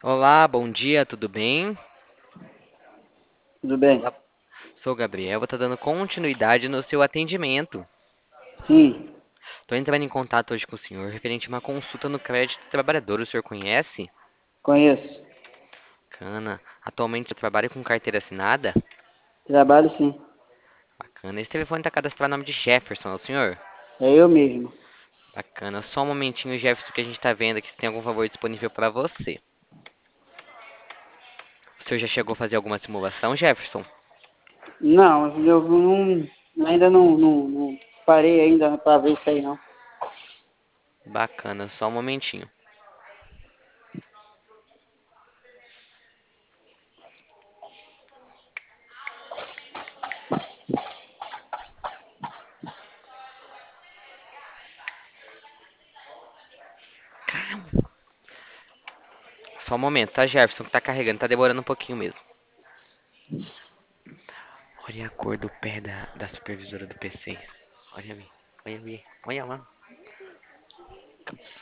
Olá, bom dia, tudo bem? Tudo bem? Olá, sou o Gabriel, vou estar dando continuidade no seu atendimento. Sim, Estou entrando em contato hoje com o senhor referente a uma consulta no crédito do trabalhador. O senhor conhece? conheço. Bacana. Atualmente eu trabalho com carteira assinada? Trabalho sim. Bacana. Esse telefone está cadastrado no nome de Jefferson, é o senhor? É eu mesmo. Bacana. Só um momentinho, Jefferson, que a gente está vendo aqui se tem algum favor disponível para você. O senhor já chegou a fazer alguma simulação, Jefferson? Não, eu ainda não parei ainda para ver isso aí não. Bacana, só um momentinho. Só um momento, tá, Jefferson, que tá carregando, tá demorando um pouquinho mesmo. Olha a cor do pé da supervisora do P6. Olha ali, olha ali, olha lá.